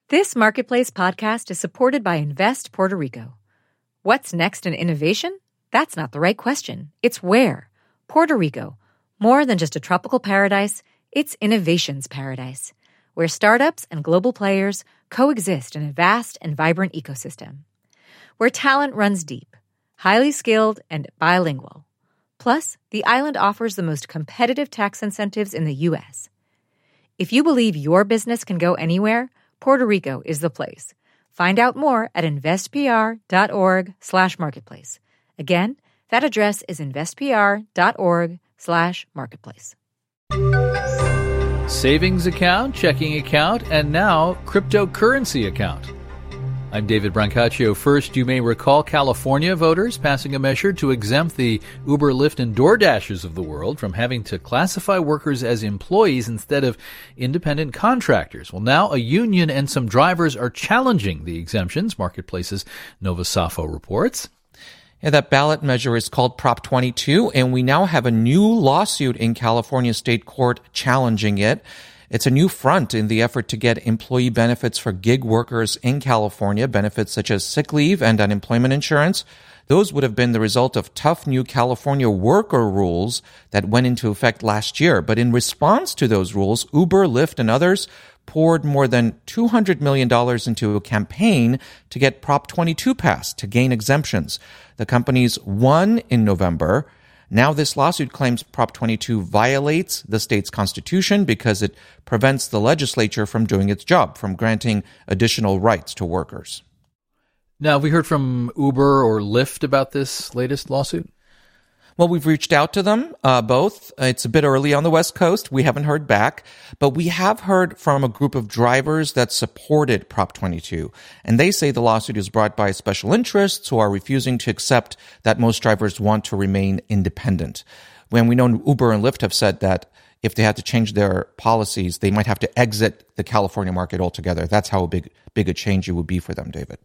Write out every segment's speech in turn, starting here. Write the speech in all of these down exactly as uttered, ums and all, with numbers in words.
This Marketplace podcast is supported by Invest Puerto Rico. What's next in innovation? That's not the right question. It's where. Puerto Rico. More than just a tropical paradise, it's innovation's paradise, where startups and global players coexist in a vast and vibrant ecosystem. Where talent runs deep, highly skilled, and bilingual. Plus, the island offers the most competitive tax incentives in the U S. If you believe your business can go anywhere, Puerto Rico is the place. Find out more at investpr.org slash marketplace. Again, that address is investpr.org slash marketplace. Savings account, checking account, and now cryptocurrency account. I'm David Brancaccio. First, you may recall California voters passing a measure to exempt the Uber, Lyft, and DoorDashers of the world from having to classify workers as employees instead of independent contractors. Well, now a union and some drivers are challenging the exemptions, Marketplace's Nova Safo reports. Yeah, that ballot measure is called Prop twenty-two, and we now have a new lawsuit in California State Court challenging it. It's a new front in the effort to get employee benefits for gig workers in California, benefits such as sick leave and unemployment insurance. Those would have been the result of tough new California worker rules that went into effect last year. But in response to those rules, Uber, Lyft, and others poured more than two hundred million dollars into a campaign to get Prop twenty-two passed to gain exemptions. The companies won in November. Now this lawsuit claims Prop twenty-two violates the state's constitution because it prevents the legislature from doing its job, from granting additional rights to workers. Now, have we heard from Uber or Lyft about this latest lawsuit? Well, we've reached out to them, uh, both. It's a bit early on the West Coast. We haven't heard back, but we have heard from a group of drivers that supported Prop twenty-two. And they say the lawsuit is brought by special interests who are refusing to accept that most drivers want to remain independent. When we know Uber and Lyft have said that if they had to change their policies, they might have to exit the California market altogether. That's how big, big a change it would be for them, David.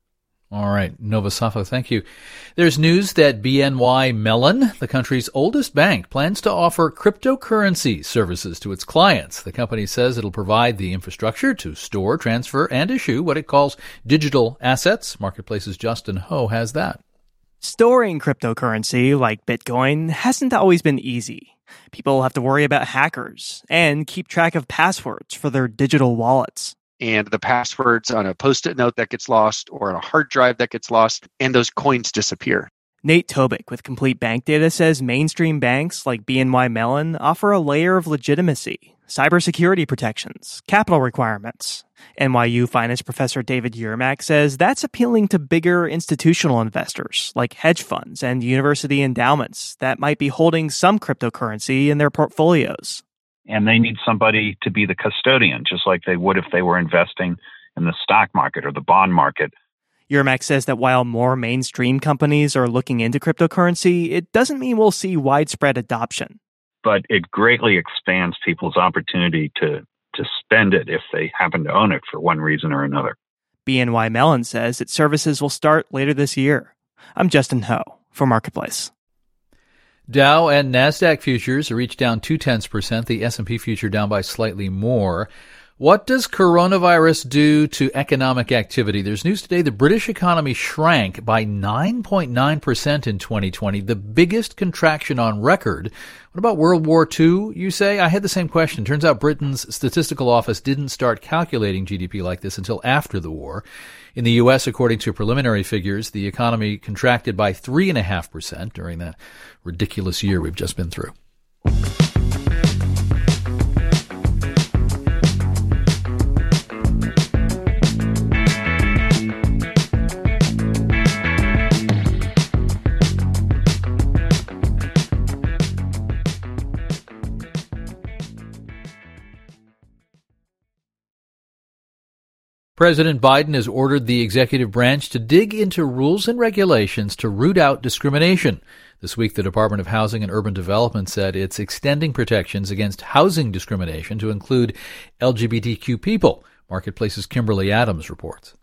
All right, Nova Safo, thank you. There's news that B N Y Mellon, the country's oldest bank, plans to offer cryptocurrency services to its clients. The company says it'll provide the infrastructure to store, transfer, and issue what it calls digital assets. Marketplace's Justin Ho has that. Storing cryptocurrency like Bitcoin hasn't always been easy. People have to worry about hackers and keep track of passwords for their digital wallets. And the passwords on a Post-it note that gets lost or on a hard drive that gets lost, and those coins disappear. Nate Tobick with Complete Bank Data says mainstream banks like B N Y Mellon offer a layer of legitimacy, cybersecurity protections, capital requirements. N Y U finance professor David Yermak says that's appealing to bigger institutional investors like hedge funds and university endowments that might be holding some cryptocurrency in their portfolios. And they need somebody to be the custodian, just like they would if they were investing in the stock market or the bond market. Yermak says that while more mainstream companies are looking into cryptocurrency, it doesn't mean we'll see widespread adoption. But it greatly expands people's opportunity to, to spend it if they happen to own it for one reason or another. B N Y Mellon says its services will start later this year. I'm Justin Ho for Marketplace. Dow and NASDAQ futures are each down two-tenths percent. The S and P future down by slightly more. What does coronavirus do to economic activity? There's news today the British economy shrank by nine point nine percent in twenty twenty, the biggest contraction on record. What about World War Two, you say? I had the same question. Turns out Britain's statistical office didn't start calculating G D P like this until after the war. In the U S, according to preliminary figures, the economy contracted by three point five percent during that ridiculous year we've just been through. President Biden has ordered the executive branch to dig into rules and regulations to root out discrimination. This week, the Department of Housing and Urban Development said it's extending protections against housing discrimination to include L G B T Q people. Marketplace's Kimberly Adams reports.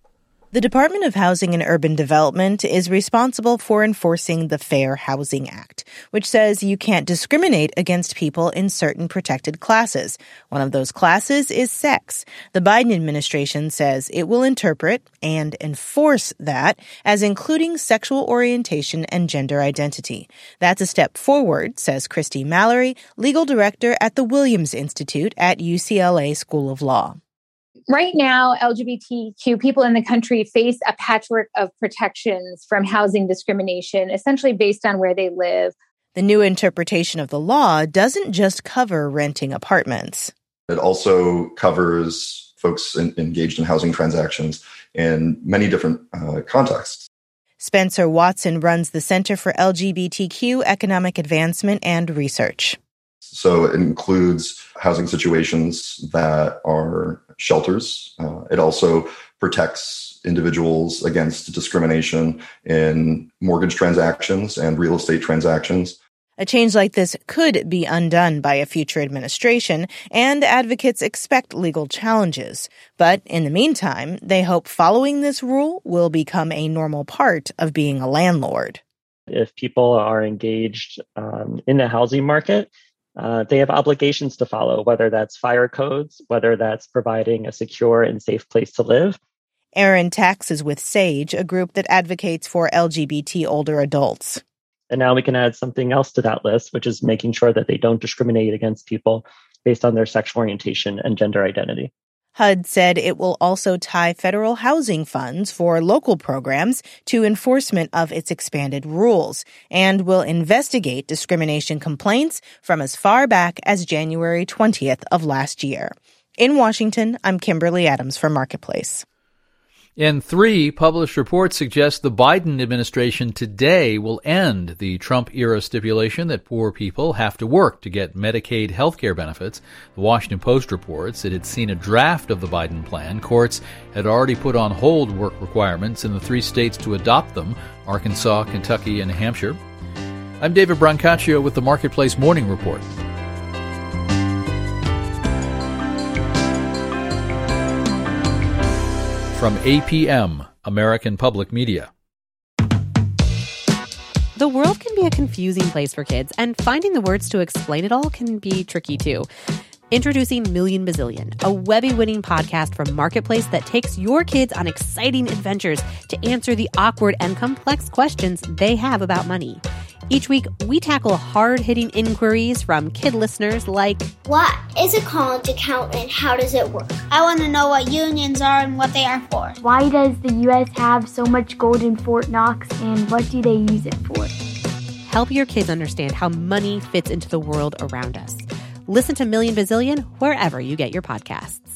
The Department of Housing and Urban Development is responsible for enforcing the Fair Housing Act, which says you can't discriminate against people in certain protected classes. One of those classes is sex. The Biden administration says it will interpret and enforce that as including sexual orientation and gender identity. That's a step forward, says Christy Mallory, legal director at the Williams Institute at U C L A School of Law. Right now, L G B T Q people in the country face a patchwork of protections from housing discrimination, essentially based on where they live. The new interpretation of the law doesn't just cover renting apartments. It also covers folks in, engaged in housing transactions in many different uh, contexts. Spencer Watson runs the Center for L G B T Q Economic Advancement and Research. So it includes housing situations that are shelters. Uh, it also protects individuals against discrimination in mortgage transactions and real estate transactions. A change like this could be undone by a future administration, and advocates expect legal challenges. But in the meantime, they hope following this rule will become a normal part of being a landlord. If people are engaged um, in the housing market, Uh, they have obligations to follow, whether that's fire codes, whether that's providing a secure and safe place to live. Aaron Tax is with SAGE, a group that advocates for L G B T older adults. And now we can add something else to that list, which is making sure that they don't discriminate against people based on their sexual orientation and gender identity. H U D said it will also tie federal housing funds for local programs to enforcement of its expanded rules and will investigate discrimination complaints from as far back as January twentieth of last year. In Washington, I'm Kimberly Adams for Marketplace. And three published reports suggest the Biden administration today will end the Trump-era stipulation that poor people have to work to get Medicaid health care benefits. The Washington Post reports it had seen a draft of the Biden plan. Courts had already put on hold work requirements in the three states to adopt them, Arkansas, Kentucky, and New Hampshire. I'm David Brancaccio with the Marketplace Morning Report. From A P M, American Public Media. The world can be a confusing place for kids, and finding the words to explain it all can be tricky too. Introducing Million Bazillion, a Webby-winning podcast from Marketplace that takes your kids on exciting adventures to answer the awkward and complex questions they have about money. Each week, we tackle hard-hitting inquiries from kid listeners like, what is a college account and how does it work? I want to know what unions are and what they are for. Why does the U S have so much gold in Fort Knox and what do they use it for? Help your kids understand how money fits into the world around us. Listen to Million Bazillion wherever you get your podcasts.